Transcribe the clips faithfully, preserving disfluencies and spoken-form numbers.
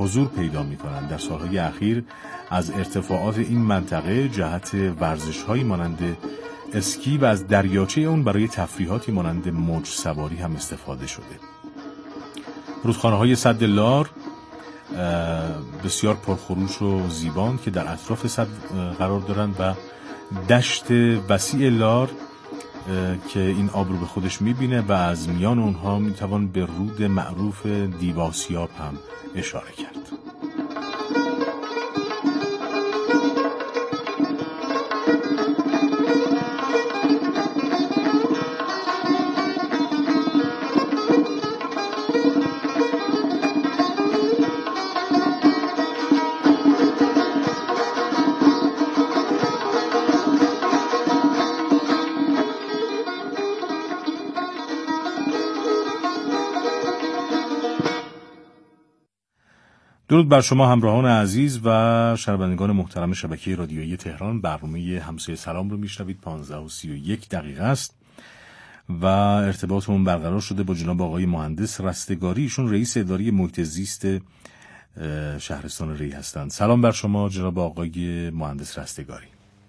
حضور پیدا می‌کنند. در سالهای اخیر از ارتفاعات این منطقه جهت ورزش‌هایی مانند اسکی و از دریاچه اون برای تفریحاتی مانند موج سواری هم استفاده شده. رودخانه‌های سد لار بسیار پرخروش و زیبان که در اطراف سد قرار دارند و دشت وسیع لار که این آب رو به خودش میبینه و از میان اونها میتوان به رود معروف دیواسیاب هم اشاره کرد. درود بر شما همراهان عزیز و شنوندگان محترم شبکه رادیویی تهران. برنامه همسایه سلام رو میشنوید. پانزده و سی و یک دقیقه است و ارتباطمون برقرار شده با جناب آقای مهندس رستگاری. ایشون رئیس اداره محیط زیست شهرستان ری هستند. سلام بر شما جناب آقای مهندس رستگاری.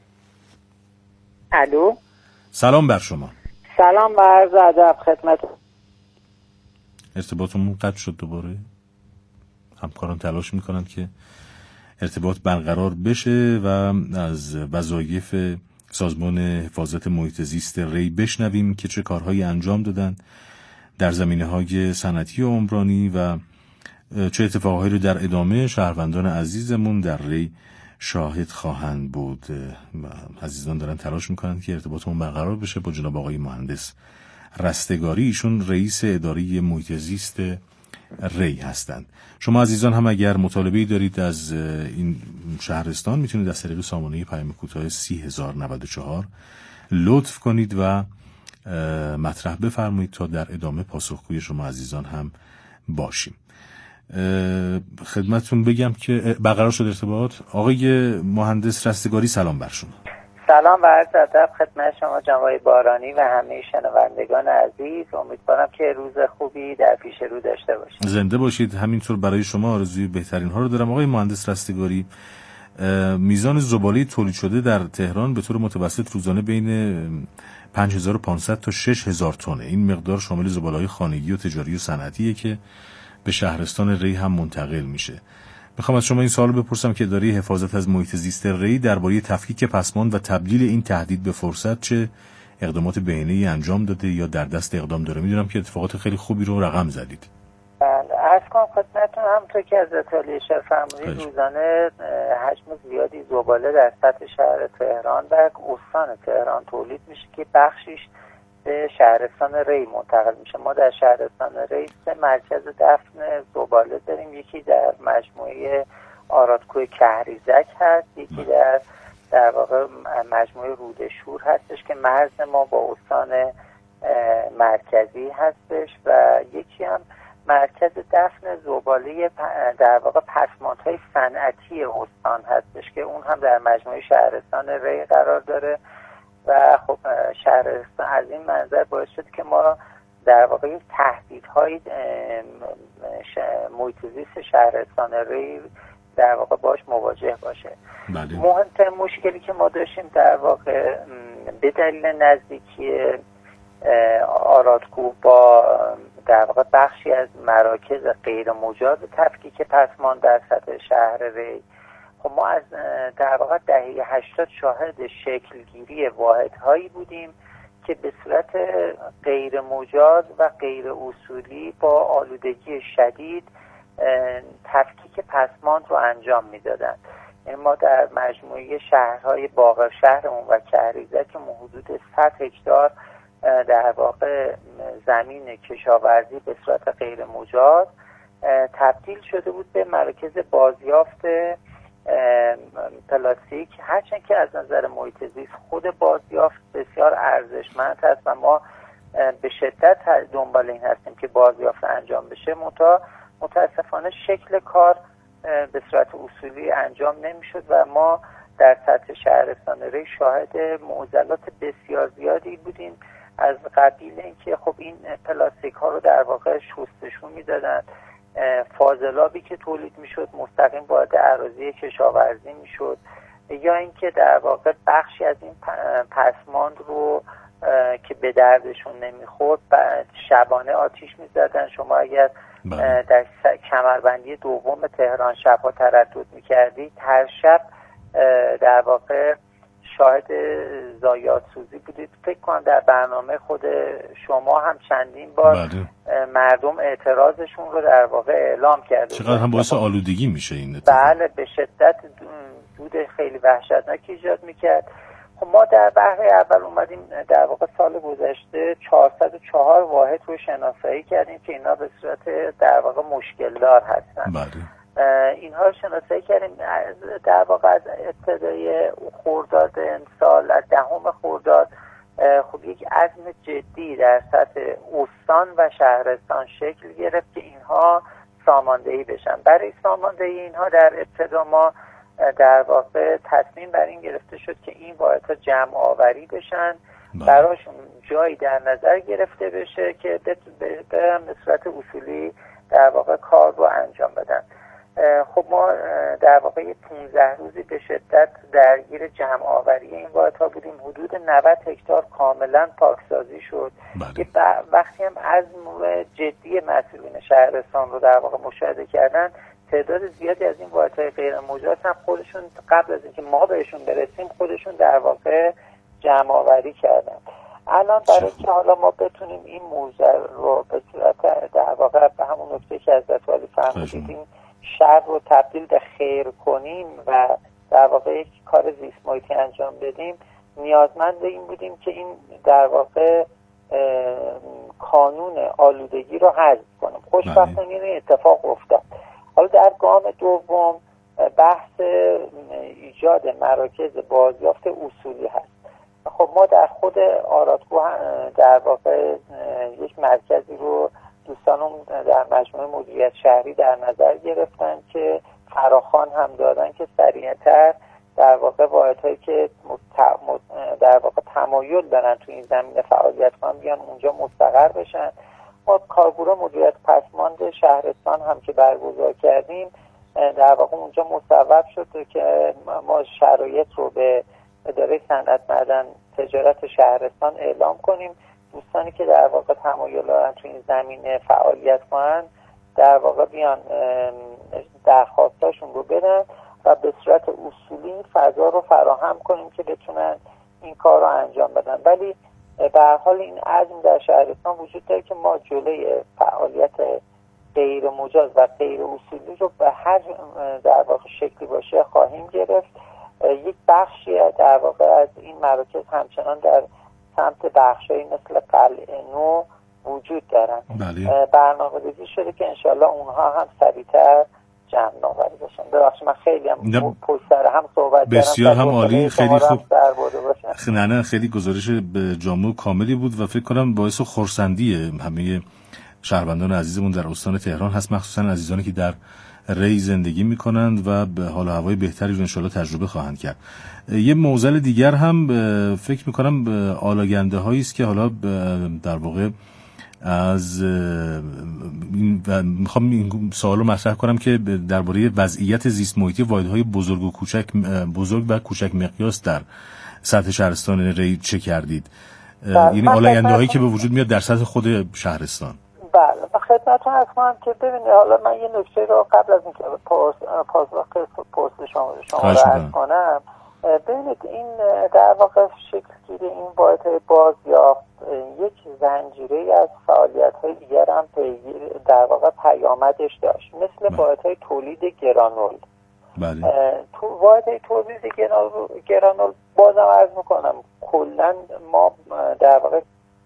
الو. سلام بر شما. سلام و عرض ادب خدمت. ارتباطمون قطع شد دوباره. همکاران تلاش میکنن که ارتباط برقرار بشه و از وظایف سازمان حفاظت محیط زیست ری بشنویم که چه کارهایی انجام دادن در زمینه‌های صنعتی و عمرانی و چه اتفاقهایی رو در ادامه شهروندان عزیزمون در ری شاهد خواهند بود. عزیزان دارن تلاش میکنن که ارتباطمون برقرار بشه با جناب آقای مهندس رستگاری. ایشون رئیس اداره محیط زیست ری هستند. شما عزیزان هم اگر مطالبه‌ای دارید از این شهرستان میتونید از طریق سامانه پیام کوتاه سی هزار و نود و چهار لطف کنید و مطرح بفرمایید تا در ادامه پاسخگوی شما عزیزان هم باشیم. خدمتتون بگم که برقرار شد ارتباط. آقای مهندس رستگاری سلام بر شما. سلام و عرض ادب خدمت شما جناب بارانی و همه شنوندگان عزیز. امیدوارم که روز خوبی در پیش رو داشته باشید. زنده باشید. همینطور برای شما آرزوی بهترین ها رو دارم. آقای مهندس رستگاری، میزان زباله تولید شده در تهران به طور متوسط روزانه بین پنج هزار و پانصد تا شش هزار تنه. این مقدار شامل زباله‌های خانگی و تجاری و صنعتیه که به شهرستان ری هم منتقل میشه. میخوام از شما این سوال بپرسم که اداره حفاظت از محیط زیست ری درباره تفکیک پسماند و تبدیل این تهدید به فرصت چه اقدامات بهینه‌ای انجام داده یا در دست اقدام داره؟ میدونم که اتفاقات خیلی خوبی رو رقم زدید. بله، عرض کنم خدمتتون همونطور که از اطلاع شهر فرمودید روزانه حجم زیادی زباله در سطح شهر تهران و استان تهران تولید میشه که بخشیش به شهرستان ری منتقل میشه. ما در شهرستان ری سه مرکز دفن زباله داریم. یکی در مجموعه آرادکوی کهریزک هست، یکی در در واقع مجموعه رودشور هستش که مرز ما با استان مرکزی هستش و یکی هم مرکز دفن زباله در واقع پسماندهای صنعتی استان هستش که اون هم در مجموعه شهرستان ری قرار داره و خب شهرستان از این منظر باعث شد که ما در واقع یک تهدیدهای محیط زیست شهرستان ری در واقع باش مواجه باشه. بله. مهمترین مشکلی که ما داشتیم در واقع به دلیل نزدیکی آرادکو با در واقع بخشی از مراکز غیر مجاز تفکیک پسماند در سطح شهر ری، خب ما از در واقع دهه هشتاد شاهد شکلگیری واحدهایی بودیم که به صورت غیر مجاز و غیر اصولی با آلودگی شدید تفکیک پسماند رو انجام میدادند. یعنی ما در مجموعه شهرهای باغ شهرمون و کهریزک که حدود صد هکتار در واقع زمین کشاورزی به صورت غیر مجاز تبدیل شده بود به مراکز بازیافت پلاستیک، هرچند که از نظر محیط زیست خود بازیافت بسیار ارزشمند هست و ما به شدت دنبال این هستیم که بازیافت انجام بشه. متا متاسفانه شکل کار به صورت اصولی انجام نمیشد و ما در سطح شهرستان ری شاهد معضلات بسیار زیادی بودیم، از قبیل اینکه خب این پلاستیک ها رو در واقع شستشو میدادن فاضلابی که تولید میشد مستقیم وارد اراضی کشاورزی میشد، یا اینکه در واقع بخشی از این پسماند رو که به دردشون نمیخورد شبانه آتیش میزدن. شما اگر بله. در کمربندی دوم تهران شبها تردد میکردید، هر شب در واقع شاهد ضایعات سوزی بودید. فکر کنم در برنامه خود شما هم چندین بار بله. مردم اعتراضشون رو در واقع اعلام کرده. چقدر هم باعث آلودگی میشه این اتفاق. بله، به شدت دود خیلی وحشتناکی ایجاد میکرد. خب ما در بهره اول اومدیم در واقع سال گذشته چهارصد و چهار واحد رو شناسایی کردیم که اینا به صورت در واقع مشکل دار هستن. بله. اینها رو شناسایی کردیم در واقع از ابتدای خرداد امسال، از دهم خرداد خب یک عزم جدی در سطح استان و شهرستان شکل گرفت که اینها ساماندهی بشن. برای ساماندهی اینها در ابتدا ما در واقع تصمیم بر این گرفته شد که این واحدها جمع آوری بشن، براشون جایی در نظر گرفته بشه که برن به صورت اصولی در واقع کار رو انجام بدن. خب ما در واقع یه پانزده روزی به شدت درگیر جمع آوری این واحدها بودیم. حدود نود هکتار کاملا پاکسازی شد. بله. وقتی هم عزم جدی مسئولین شهرستان رو در واقع مشاهده کردن، تعداد زیادی از این واحدهای غیر مجاز هم خودشون قبل از اینکه ما بهشون برسیم خودشون در واقع جمع آوری کردن. الان برای که حالا ما بتونیم این موضوع رو به صورت در واقع به همون نکته که از دتوالی فهمیدیم شر رو تبدیل به خیر کنیم و در واقع یک کار زیست محیطی انجام بدیم، نیازمند این بودیم که این در واقع کانون آلودگی رو حذف کنیم. خوشبختانه این اتفاق افتاد. حالا در گام دوم بحث ایجاد مراکز بازیافت اصولی هست. خب ما در خود آرادگو در واقع یک مرکزی رو دوستانم در مجموعه مدیریت شهری در نظر گرفتن که فراخوان هم دادن که سریعتر در واقع واحدهایی که در واقع تمایل دارن تو این زمینه فعالیت کنن بیان اونجا مستقر بشن. ما کارگروه مدیریت پسماند شهرستان هم که برگزار کردیم در واقع اونجا مصوب شد که ما شرایط رو به اداره صنعت معدن تجارت شهرستان اعلام کنیم. دوستانی که در واقع تمایل دارن تو این زمینه فعالیت کنن در واقع بیان درخواستاشون رو بدن و به صورت اصولی فضا رو فراهم کنیم که بتونن این کار رو انجام بدن. ولی به هر حال این عزم در شهرستان وجود داره که ما جلوی فعالیت غیر مجاز و غیر اصولی رو به هر در واقع شکلی باشه خواهیم گرفت. یک بخشی در واقع از این مراکز همچنان در سمت بخشایی مثل قلعه نو وجود دارن. بله. برنامه ریزی شده که انشالله اونها هم سریعتر جمع آوری بشن. ببخشید من خیلی هم پشت سر هم صحبت کردم. بسیار هم عالی، خیلی خوب. نه نه خیلی گزارش جامع و کاملی بود و فکر کنم باعث خرسندی همه شهروندان عزیزمون در استان تهران هست، مخصوصا عزیزانی که در ری زندگی میکنند و به حال و هوای بهتری رو انشالله تجربه خواهند کرد. یه موزل دیگر هم فکر میکنم آلاگنده هایی است که حالا در واقع از این و میخوام این سوالو مطرح کنم که درباره وضعیت زیست محیطی واحدهای بزرگ و کوچک بزرگ و کوچک مقیاس در سطح شهرستان ری چه کردید؟ یعنی آلاگنده هایی که به وجود میاد در سطح خود شهرستان. بله، خدمتتون عرض کنم که ببینید حالا من یه نکته رو قبل از اینکه پاسخ پرسش شما رو عرض کنم، ببینید این در واقع شکل گیری این واحدهای بازیافت یک زنجیره از فعالیت‌های دیگر هم پیگیر در واقع پیامدش داشت، مثل واحدهای تولید گرانول. بله. تو واحدهای تولید گرانول بازم عرض میکنم کلا ما در واقع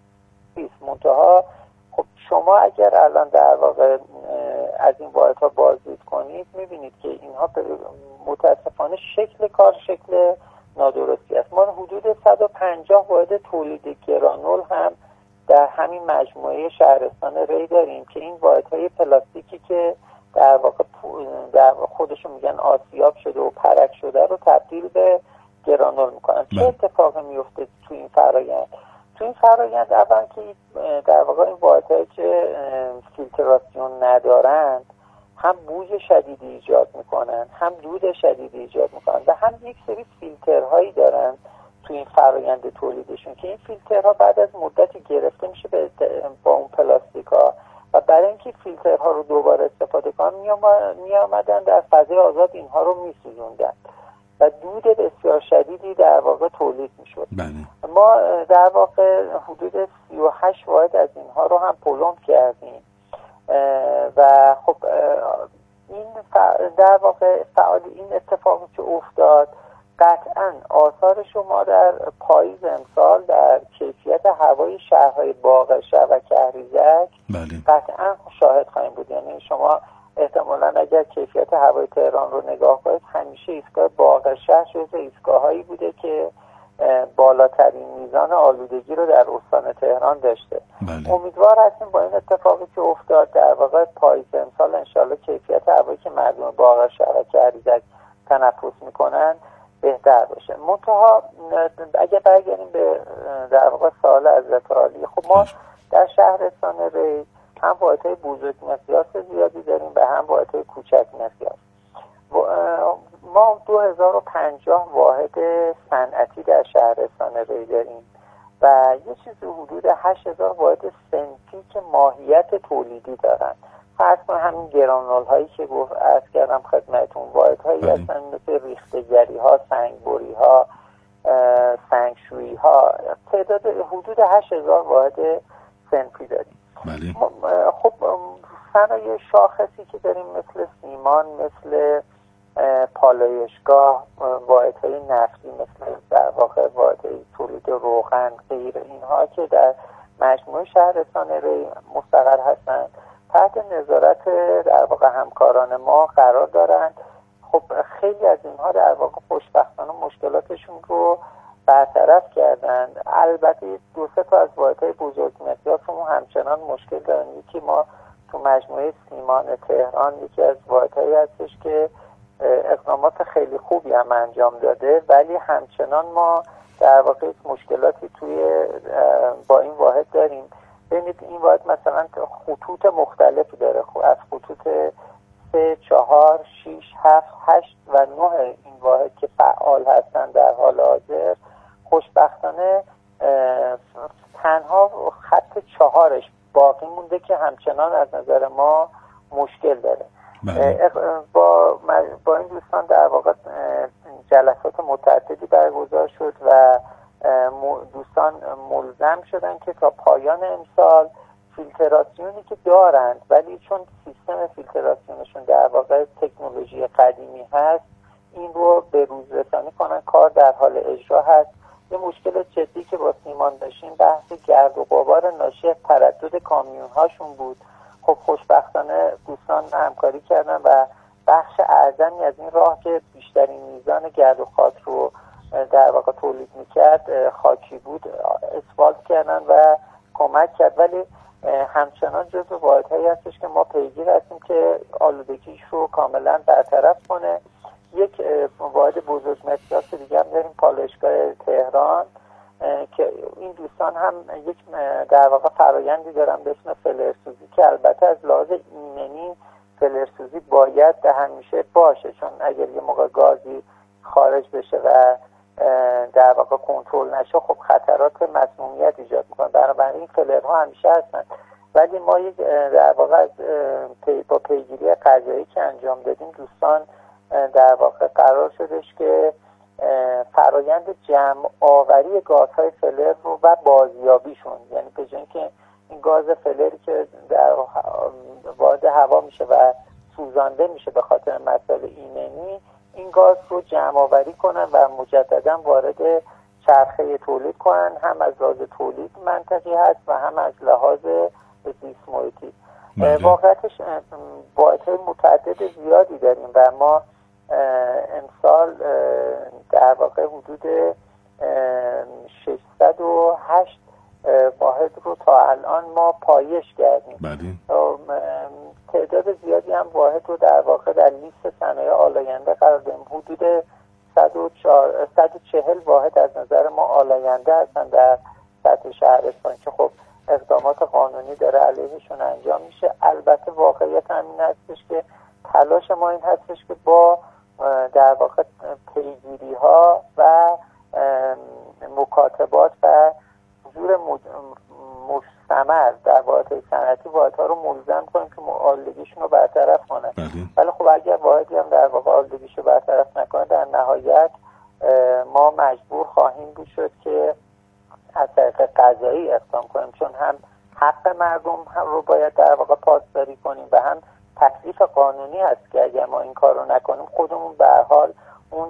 منتها خب شما اگر الان در واقع از این واحدها بازدید کنید میبینید که اینها متاسفانه شکل کار شکل نادرستی است. ما حدود صد و پنجاه واحد تولید گرانول هم در همین مجموعه شهرستان ری داریم که این واحدهای پلاستیکی که در واقع در خودشون میگن آسیاب شده و پرک شده رو تبدیل به گرانول میکنن. چه اتفاقی میفته تو این فرآیند؟ تو این فرآیند اول که در واقع این واحدهایی که فیلتراسیون ندارند هم بوی شدیدی ایجاد میکنن، هم دود شدیدی ایجاد میکنن و هم یک سری فیلترهایی دارن تو این فرآیند تولیدشون که این فیلترها بعد از مدتی گرفته میشه به با اون پلاستیکا و برای اینکه فیلترها رو دوباره استفاده کنن می آمدن در فضای آزاد اینها رو میسوزوندن و دود بسیار شدیدی در واقع تولید میشد. بله. ما در واقع حدود سی و هشت واحد از اینها رو هم پلم کردیم و خب این در واقع فعال این اتفاقی که افتاد قطعا آثار شما در پاییز امسال در کیفیت هوای شهرهای باقرشهر و کهریزک قطعا شاهد خواهیم بود. یعنی شما احتمالاً اگر کیفیت هوای تهران رو نگاه کنید همیشه ایستگاه باقرشهر جزو ایستگاه‌هایی بوده که بالاترین میزان آلودگی رو در استان تهران داشته. بله. امیدوار هستیم با این اتفاقی که افتاد در واقع پاییز امسال انشالله کیفیت هوایی که مردم باقرشهر و کهریزک تنفس میکنن بهتر باشه. منتها اگه برگردیم به در واقع سوال حضرت عالی، خب ما در شهرستان ری هم واحدهای بزرگ مقیاس زیادی داریم و هم واحدهای کوچک مقیاس. ما دو هزار و پنجاه واحد صنعتی در شهرستان ری داریم و یه چیزی حدود هشت هزار واحد صنفی که ماهیت تولیدی دارن. فرض کنید همین گرانول هایی که گفت عرض کردم خدمتتون واحدهایی هستن مثل ریختگری ها، سنگبری ها، سنگشویی ها، تعداد حدود هشت هزار واحد صنفی داریم. بله. خب صنایع شاخصی که داریم مثل سیمان، مثل پالایشگاه، واحدهای نفتی مثل در واقع واحدهای تولید روغن، غیر اینها که در مجموعه شهرستان ری مستقر هستند تحت نظارت در واقع همکاران ما قرار دارند. خب خیلی از اینها در واقع خوشبختانه مشکلاتشون رو برطرف کردن. البته دو سه تا از واحدهای بزرگ مقیاسمون همچنان مشکل دارن. یکی ما تو مجموعه سیمان تهران یکی از واحدهایی هستش که اقدامات خیلی خوبی هم انجام داده ولی همچنان ما در واقع مشکلاتی توی با این واحد داریم. ببینید این واحد مثلا خطوط مختلفی داره، از خطوط سه، چهار، شیش، هفت، هشت و نه این واحد که فعال هستن در حال حاضر. خوشبختانه تنها خط چهارش باقی مونده که همچنان از نظر ما مشکل داره. با با این دوستان در واقع جلسات متعددی برگزار شد و دوستان ملزم شدن که تا پایان امسال فیلتراسیونی که دارند ولی چون سیستم فیلتراسیونشون در واقع تکنولوژی قدیمی هست این رو به روز رسانی کنن. کار در حال اجرا هست. یه مشکل جدی که با سیمان داشتیم بحث گرد و غبار ناشی از تردد کامیون هاشون بود. خب خوشبختانه دوستان همکاری کردن و بخش اعظمی از این راه که بیشترین میزان گرد و خاک رو در واقع تولید میکرد خاکی بود اسفالت کردن و کمک کرد. ولی همچنان جزو واحدهایی هستش که ما پیگیر هستیم که آلودگیش رو کاملا برطرف کنه. یک واحد بزرگ مقیاس دیگه هم داریم پالایشگاه تهران که این دوستان هم یک در واقع فرایندی دارن به اسم فلرسوزی که البته از لحاظ ایمنی فلرسوزی باید همیشه باشه چون اگر یه موقع گازی خارج بشه و در واقع کنترل نشه خب خطرات مسمومیت ایجاد میکنه. بنابراین فلرها همیشه هستن ولی ما یک در واقع از پی با پیگیری قضایی که انجام دادیم دوستان در واقع قرار شدش که فرایند جمع آوری گازهای فلر رو و بازیابیشون، یعنی به جای اینکه این گاز فلری که در وارد هوا میشه و سوزانده میشه به خاطر مسائل ایمنی این گاز رو جمع آوری کنن و مجددا وارد چرخه تولید کنن. هم از لحاظ تولید منطقی هست و هم از لحاظ زیست محیطی. واقعیتش واحدهای متعدد زیادی داریم و ما امسال در واقع حدود ششصد و هشت واحد رو تا الان ما پایش کردیم. بله. تعداد زیادی هم واحد رو در واقع در لیست صنایع آلاینده قرار دادیم. حدود صد و چهل واحد از نظر ما آلاینده هستن در سطح شهرستان که خب اقدامات قانونی داره علیهشون انجام میشه. البته واقعیت همین هستش که تلاش ما این هستش که با در واقع پیگیری ها و مکاتبات و حضور مستمر در واحدهای صنعتی واحدها رو ملزم کنیم که آلودگیشون رو برطرف کنن. ولی خب اگر واحدی هم در واقع آلودگیش رو برطرف نکنه، در نهایت ما مجبور خواهیم بود شد که از طریق قضایی اقدام کنیم، چون هم حق مردم هم رو باید در واقع پاسداری کنیم و هم تکلیف قانونی هست که اگر ما این کار رو نکنیم خودمون به هر حال اون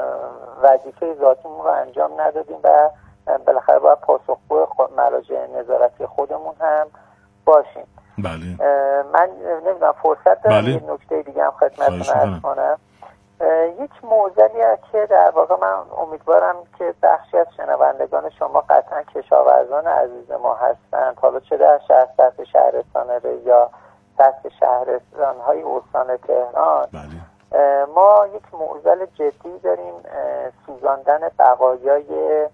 وظیفه ذاتیمون رو انجام ندادیم و بالاخره باید پاسخگوی مراجع نظارتی خودمون هم باشیم. بله. من نمیدونم فرصت دارم بله. یه نکته دیگه هم خدمتتون عرض کنم. یک موضوعی که در واقع من امیدوارم که بخشی از شنوندگان شما قطعا کشاورزان عزیز ما هستند، حالا چه در شهر سطح شهرستان ری یا سطح شهرستان‌های استان تهران. بله. ما یک معضل جدی داریم، سوزاندن بقایای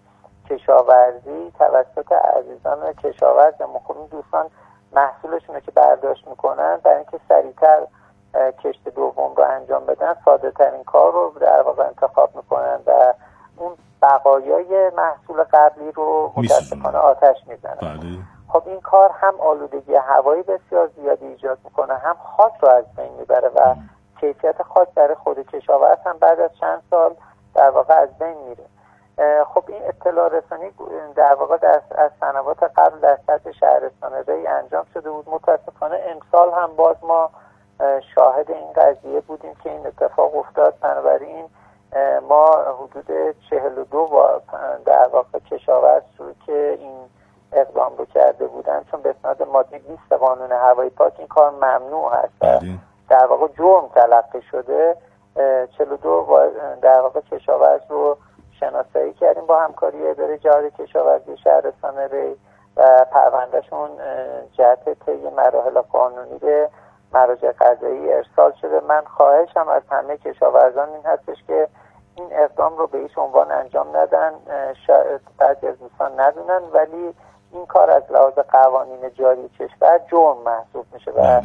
کشاورزی توسط عزیزان کشاورزمون. خب این دوستان محصولشون رو که برداشت میکنن برای اینکه سریعتر کشت دوم رو انجام بدن ساده ترین کار رو در واقع انتخاب میکنن و اون بقایای محصول قبلی رو متاسفانه آتش میزنن. بله. خب این کار هم آلودگی هوایی بسیار زیادی ایجاد میکنه، هم خاک رو از بین میبره و ام. کیفیت خاک برای خود کشاورز هم بعد از چند سال در واقع از بین میره. خب این اطلاع رسانی در واقع در از سنوات قبل در سطح شهرستان ری انجام شده بود. متاسفانه امسال هم باز ما شاهد این قضیه بودیم که این اتفاق افتاد. بنابراین ما حدود چهل و دو در واقع کشاورز رو که این اقدام رو کرده بودن، چون به اسناد ماده بیست قانون هوای پاک این کار ممنوع هست، در واقع جرم تلقی شده. چهل و دو در واقع کشاورز رو شناسایی کردیم با همکاری اداره جهاد کشاورزی شهرستان ری و پروندهشون جهت طی مراحل قانونی به مراجع قضایی ارسال شده. من خواهشم از همه کشاورزان این هستش که این اقدام رو به هیچ عنوان انجام ندن. شاید بعضی از دوستان ندونن ولی این کار از لحاظ قوانین جاری کشور جرم محسوب میشه و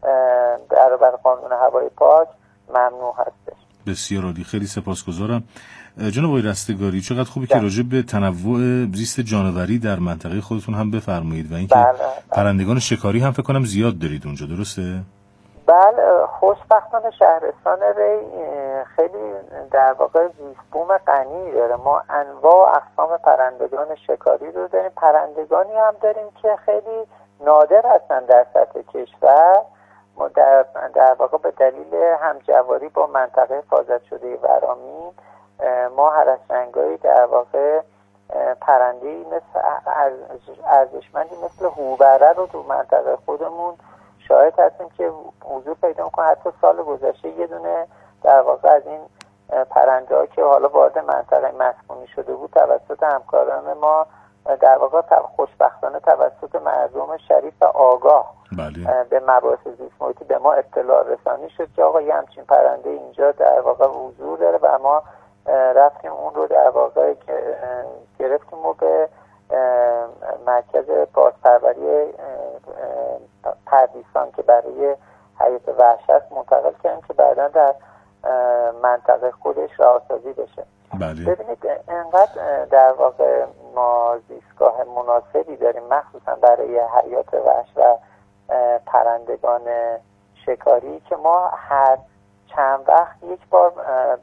در برابر قانون هوای پاک ممنوع هستش. بسیار عالی، خیلی سپاسگزارم جناب آقای رستگاری. چقدر خوبه که راجع به تنوع زیست جانوری در منطقه خودتون هم بفرمایید و اینکه بله. پرندگان شکاری هم فکر کنم زیاد دارید اونجا، درسته؟ بله، خوشبختانه شهرستان ری خیلی در واقع زیستبوم غنی داره. ما انواع اقسام پرندگان شکاری رو داریم، پرندگانی هم داریم که خیلی نادر هستن در سطح کشور. ما در, در واقع به دلیل همجواری با منطقه حفاظت شده ورامین ما هرسرنگایی در واقع پرنده‌ای مثل ارزشمندی مثل هوبره رو تو منطقه خودمون شاهد هستیم که حضور پیدا میکنه. حتی سال گذشته یه دونه در واقع از این پرنده ها که حالا وارد منطقه مسکونی شده بود توسط همکاران ما در واقع خوشبختانه توسط مردم شریف و آگاه بله. به مباحث زیست محیطی به ما اطلاع رسانی شد که آقا یه همچین پرنده اینجا در واقع حضور داره و ما رفتیم اون رو در واقع گرفتیم و به مرکز بازپروری پردیسان که برای حیات وحش هست منتقل کردیم که بعدا در منطقه خودش رهاسازی بشه. بله. ببینید انقدر در واقع ما زیستگاه مناسبی داریم مخصوصا برای حیات وحش و پرندگان شکاری که ما هر چند وقت یک بار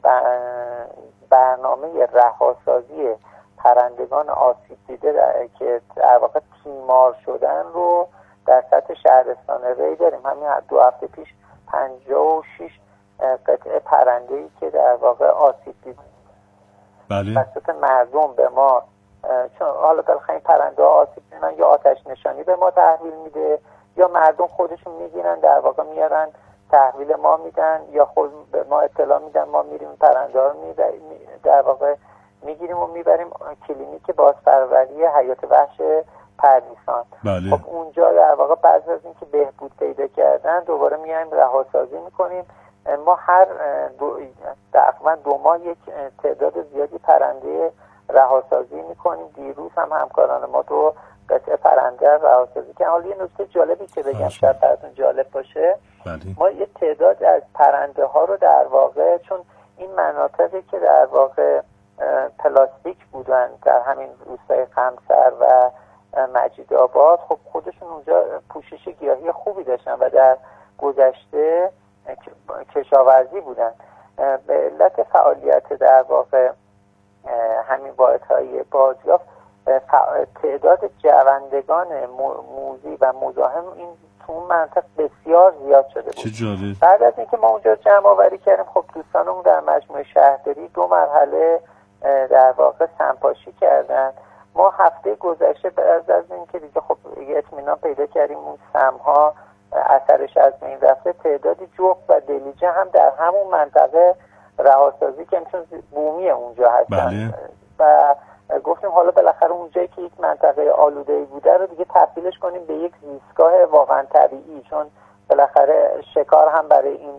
برنامه رهاسازی پرندگان آسیب دیده که در واقع تیمار شدن رو در سطح شهرستان ری داریم. همین دو هفته پیش پنجاه و شش قطعه پرنده‌ای که در واقع آسیب دیده بله. توسط مردم به ما، چون حالا بالاخره این پرنده ها آسیب دیدن یا آتش نشانی به ما تحویل میده یا مردم خودشون میگیرن در واقع میارن تحویل ما میدن یا خود به ما اطلاع میدن، ما میریم پرنده ها رو در واقع میگیریم و میبریم کلینیک بازپروری حیات وحش پردیسان. بله. خب اونجا در واقع بعد از اینکه بهبود پیدا کردن دوباره میایم رهاسازی میکنیم. ما هر دو تقریبا دو ماه یک تعداد زیادی پرنده رهاسازی میکنیم. دیروز هم همکاران ما دو قطعه پرنده رهاسازی کردن. حالا یه نکته جالبی که بگم شاید براتون جالب باشه، بله. ما یه تعداد از پرنده ها رو در واقع، چون این مناطقی که در واقع پلاستیک بودن در همین روستای قمصر و مجیدآباد، خب خودشون اونجا پوشش گیاهی خوبی داشتن و در گذشته کشاورزی بودن. به علت فعالیت در واقع همین واحدهای بازیافت تعداد جوندگان موذی و مزاحم این تو اون منطقه بسیار زیاد شده بود. چه جالب. بعد از اینکه ما اونجا جمع آوری کردیم، خب دوستانمون در مجموعه شهرداری دو مرحله در واقع سمپاشی کردن. ما هفته گذشته بعد از اینکه دیگه خب یه اطمینان پیدا کردیم اون سمها اثرش از بین رفته، تعدادی جغد و دلیجه هم در همون منطقه رهاسازی که چون بومی اونجا هستن. بله. و گفتیم حالا بالاخره اونجایی که یک منطقه آلوده‌ای بوده رو دیگه تبدیلش کنیم به یک زیستگاه واقعا طبیعی، چون بالاخره شکار هم برای این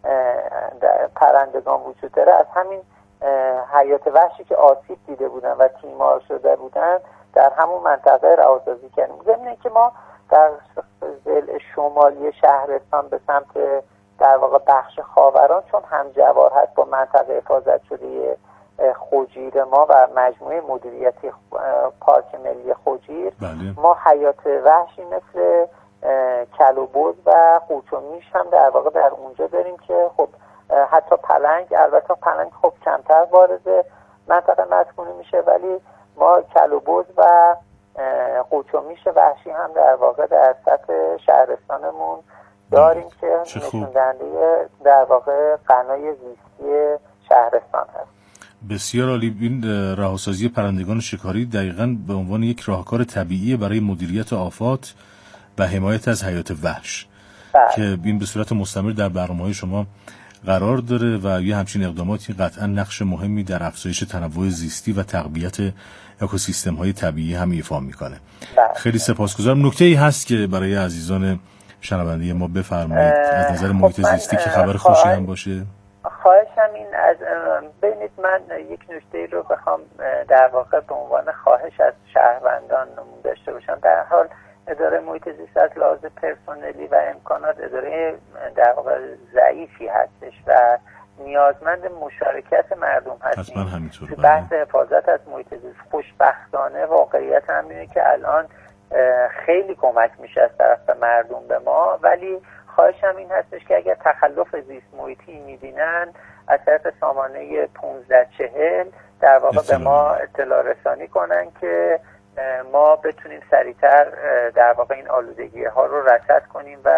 پرندگان وجود داره. از همین حیات وحشی که آسیب دیده بودن و تیمار شده بودن در همون منطقه رهاسازی کردیم. ضمن که ما در ضلع شمالی شهرستان به سمت در واقع بخش خاوران، چون همجوار هست با منطقه حفاظت شده خوجیر ما و مجموعه مدیریتی پارک ملی خوجیر، بله. ما حیات وحشی مثل کلوبز و قوچ و میش هم در واقع در اونجا داریم که خب حتی پلنگ، البته پلنگ خب کمتر وارد منطقه مسکونی میشه، ولی ما کلوبز و قوچ و میش وحشی هم در واقع در سطح شهرستانمون داریم که نشون دهنده در واقع غنای زیستی شهرستان هست. بسیار عالی. این رهاسازی پرندگان شکاری دقیقاً به عنوان یک راهکار طبیعی برای مدیریت آفات و حمایت از حیات وحش بله. که این به صورت مستمر در برنامه‌های شما قرار داره و یه همچین اقداماتی قطعاً نقش مهمی در افزایش تنوع زیستی و تقویت اکوسیستم‌های طبیعی هم ایفا میکنه. بله. خیلی سپاسگزارم. نکته‌ای هست که برای عزیزان شنونده ما بفرمایید از نظر محیط زیستی که خبر خوشی هم باشه؟ خواهشم این از ببینید، من یک نکته رو بخوام در واقع به عنوان خواهش از شهروندان داشته باشم. در حال اداره محیط زیست از لحاظ پرسنلی و امکانات اداره در واقع ضعیفی هستش و نیازمند مشارکت مردم هستیم. حتما همینطور. تو بحث حفاظت از محیط زیست خوشبختانه واقعیت هم اینه که الان خیلی کمک میشه از طرف مردم به ما، ولی خواهش هم این هستش که اگر تخلف زیست محیطی میبینن از طرف سامانه پانزده چهل در واقع به ما اطلاع رسانی کنن که ما بتونیم سریعتر در واقع این آلودگی ها رو رصد کنیم و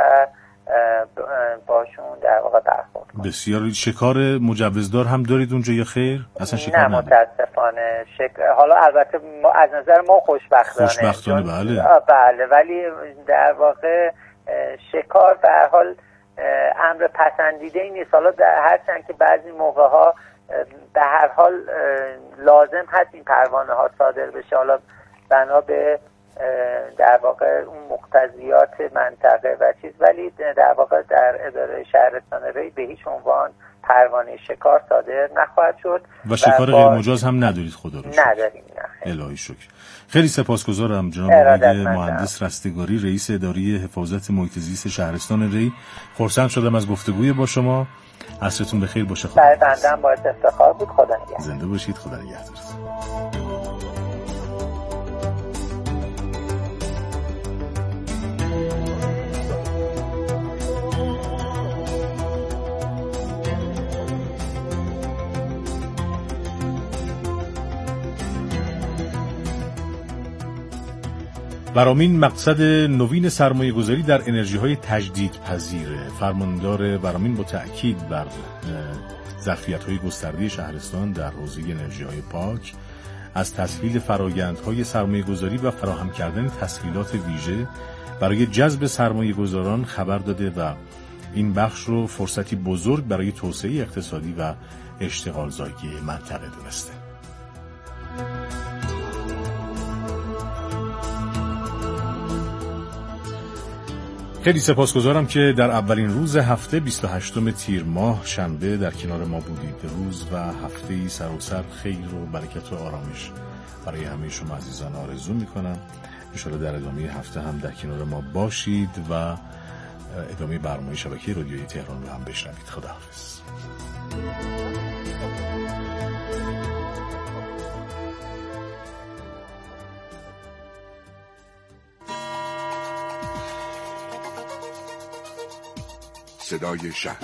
باشون در واقع برخورد کنیم. بسیار. شکار مجوزدار هم دارید اونجا یا خیر؟ اصلا شکار نه متاسفانه. شک... حالا البته ما از نظر ما خوشبختانه خوشبختانه بله بله، ولی در واقع شکار به هر حال امر پسندیده ای نیست. حالا هرچند که بعضی موقع ها به هر حال لازم هست این پروانه ها صادر بشه، حالا بنا به در واقع اون مقتضیات منطقه و چیز، ولی در واقع در اداره شهرستان ری به هیچ عنوان پروانه شکار صادر نخواهد شد و شکار غیر مجاز هم ندارید. خدا رو شکر. نداریم. نه الهی شکر. خیلی سپاسگزارم جناب آقای مهندس رستگاری، رئیس اداره حفاظت محیط زیست شهرستان ری. خرسند شدم از گفتگوی با شما. عصرتون بخیر باشه. خدا برای بنده باعث افتخار بود. خدا نگهدار. زنده باشید. خدا نگهدار. برامین مقصد نوین سرمایه گذاری در انرژی های تجدید پذیره. فرماندار برامین با تأکید بر ظرفیت های گسترده شهرستان در حوزه انرژی های پاک از تسهیل فرآیندهای سرمایه گذاری و فراهم کردن تسهیلات ویژه برای جذب سرمایه گذاران خبر داده و این بخش رو فرصتی بزرگ برای توسعه اقتصادی و اشتغال زایی منطقه دونسته. خیلی سپاسگزارم که در اولین روز هفته بیست و هشتم تیر ماه شنبه در کنار ما بودید. روز و هفته‌ای سر و سر خیر و برکت و آرامش برای همه شما عزیزان آرزو میکنم. ان شاءالله در ادامه هفته هم در کنار ما باشید و ادامه برنامه شبکه رادیویی تهران رو هم بشنوید. خداحافظ. صدای شهر.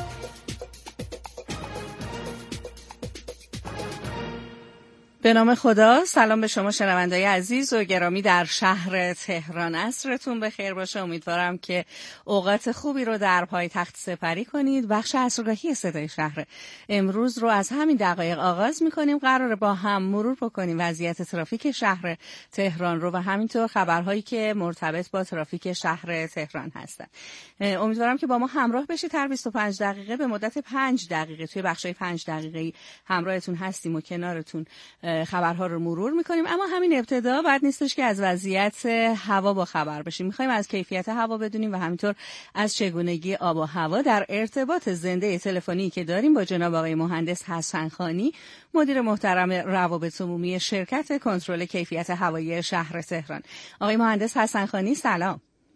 به نام خدا. سلام به شما شنونده‌های عزیز و گرامی در شهر تهران. عصرتون بخیر باشه. امیدوارم که اوقات خوبی رو در پایتخت سپری کنید. بخش عصرگاهی صدای شهر امروز رو از همین دقایق آغاز می‌کنیم. قراره با هم مرور بکنیم وضعیت ترافیک شهر تهران رو و همینطور خبرهایی که مرتبط با ترافیک شهر تهران هستن. امیدوارم که با ما همراه بشید. هر بیست و پنج دقیقه به مدت پنج دقیقه توی بخشای پنج دقیقه‌ای همراهتون هستیم و کنارتون خبرها رو مرور میکنیم. اما همین ابتدا بعد نیستش که از وضعیت هوا با خبر بشیم. میخوایم از کیفیت هوا بدونیم و همینطور از چگونگی آب و هوا در ارتباط زنده تلفنی که داریم با جناب آقای مهندس حسن خانی، مدیر محترم روابط عمومی شرکت کنترل کیفیت هوایی شهر تهران. آقای مهندس حسن خانی سلام.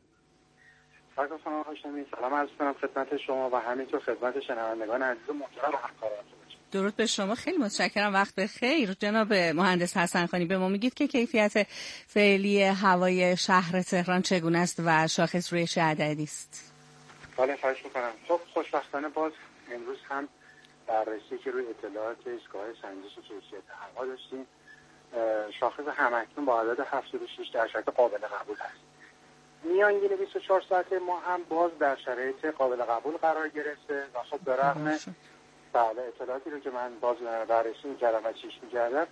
سلام خانم هاشمی، سلام عرض می‌کنم خدمت شما و همینطور خدمت شنوندگان عزیز و محترم و همکاران. درود به شما، خیلی متشکرم. وقت بخیر. جناب مهندس حسن خانی، به ما میگید که کیفیت فعلی هوای شهر تهران چگونه است و شاخص روی چه عددی است؟ بله خواهش میکنم. خب خوشبختانه باز امروز هم بررسی که روی اطلاعات ایستگاه سنجش کیفیت هوا داشتیم، شاخص هم‌اکنون با عدد هفتاد و شش درصد قابل قبول است. میانگین بیست و چهار ساعته ما هم باز در شرایط قابل قبول قرار گرفته و خب به رغم بله اطلاعاتی رو که من باز بررسی می‌کردم و چیش می‌کردم،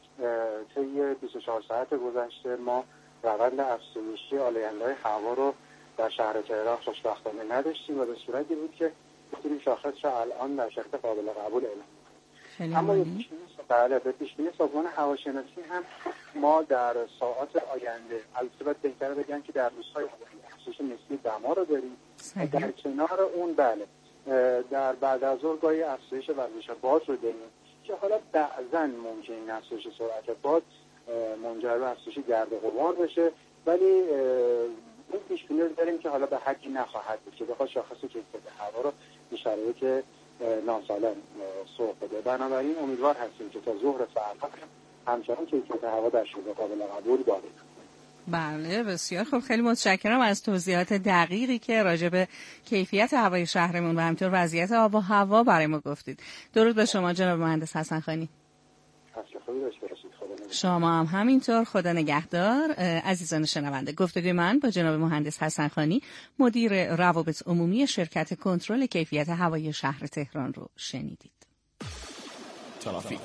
طی بیست و چهار ساعت گذشته ما روند افزایشی آلاینده‌های هوا رو در شهر تهران خوشبختانه نداشتیم و به صورتی بود که این شاخص رو الان در شرایط قابل قبول اعلام می‌کنیم. اما بله به پیش‌بینی سازمان هواشناسی هم ما در ساعات آینده، البته باید بهتره بگم که در روزهای آینده افزایش نسبی دما رو داریم و در کنار اون بله در بعد از ظهر گاهی افزایش وزش باد رو داریم که حالا بعضاً ممکنه این افزایش سرعت باد منجر به افزایش گرد و غبار بشه، ولی این پیش‌بینی رو داریم که حالا به حدی نخواهد بود که بخواد شاخص کیفیت هوا رو به شرایط ناسالم سوق بده. بنابراین امیدوار هستیم که تا ظهر فردا همچنان کیفیت هوا در شبه قابل قبول داریم. بله بسیار خوب، خیلی متشکرم از توضیحات دقیقی که راجع به کیفیت هوای شهرمون و همینطور وضعیت آب و هوا برای ما گفتید. درود به شما جناب مهندس حسن خانی. شما هم همینطور، خدا نگهدار. عزیزان شنونده، گفتگوی من با جناب مهندس حسن خانی، مدیر روابط عمومی شرکت کنترل کیفیت هوایی شهر تهران رو شنیدید. ترافیک.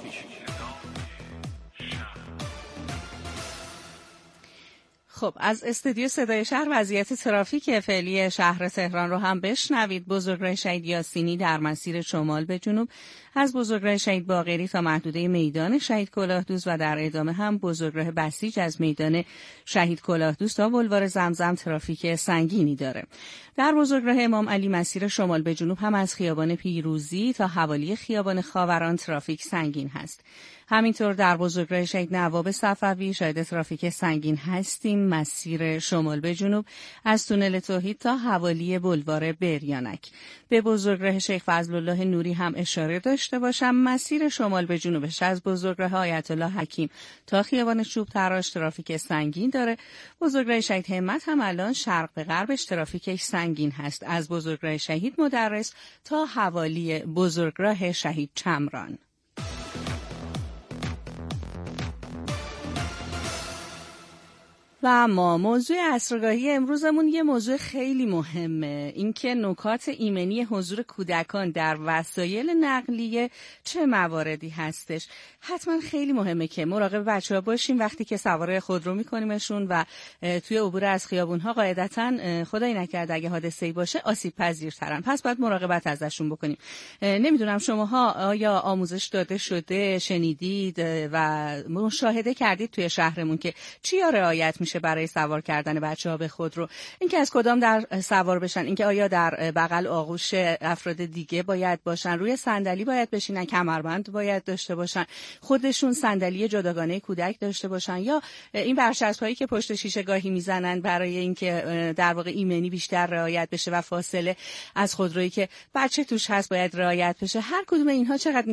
خب از استودیو صدای شهر وضعیت ترافیک فعلی شهر تهران رو هم بشنوید. بزرگراه شهید یاسینی در مسیر شمال به جنوب از بزرگراه شهید باقری تا محدوده میدان شهید کلاهدوست و در ادامه هم بزرگراه بسیج از میدان شهید کلاهدوست تا بلوار زمزم ترافیک سنگینی داره. در بزرگراه امام علی مسیر شمال به جنوب هم از خیابان پیروزی تا حوالی خیابان خاوران ترافیک سنگین هست. همینطور در بزرگراه شهید نواب صفوی شاهد ترافیک سنگین هستیم مسیر شمال به جنوب از تونل توحید تا حوالی بلوار بریانک. به بزرگراه شیخ فضلالله نوری هم اشاره داشته باشم، مسیر شمال به جنوبش از بزرگراه آیت الله حکیم تا خیابان چوب تراش ترافیک سنگین داره. بزرگراه شهید همت هم الان شرق به غربش ترافیکش سنگین هست از بزرگراه شهید مدرس تا حوالی بزرگراه شهید چمران. و اما موضوع عصرگاهی امروزمون یه موضوع خیلی مهمه، اینکه نکات ایمنی حضور کودکان در وسایل نقلیه چه مواردی هستش. حتما خیلی مهمه که مراقب بچه‌ها باشیم وقتی که سوار خودرو می‌کنیمشون و توی عبور از خیابون‌ها قاعدتاً خدای نکرده اگه حادثه‌ای باشه آسیب پذیرترن، پس باید مراقبت ازشون بکنیم. نمیدونم شماها آیا آموزش داده شده، شنیدید و مشاهده کردید توی شهرمون که چیا رعایت میشه برای سوار کردن بچه‌ها به خودرو. اینکه از کدام در سوار بشن، اینکه آیا در بغل آغوش افراد دیگه باید باشن، روی صندلی باید بشینن، کمربند باید داشته باشن، خودشون صندلی جداگانه کودک داشته باشن، یا این برچسب‌هایی که پشت شیشه گاهی میزنن برای اینکه در واقع ایمنی بیشتر رعایت بشه و فاصله از خودرویی که بچه توش هست باید رعایت بشه. هر کدوم اینها چقدر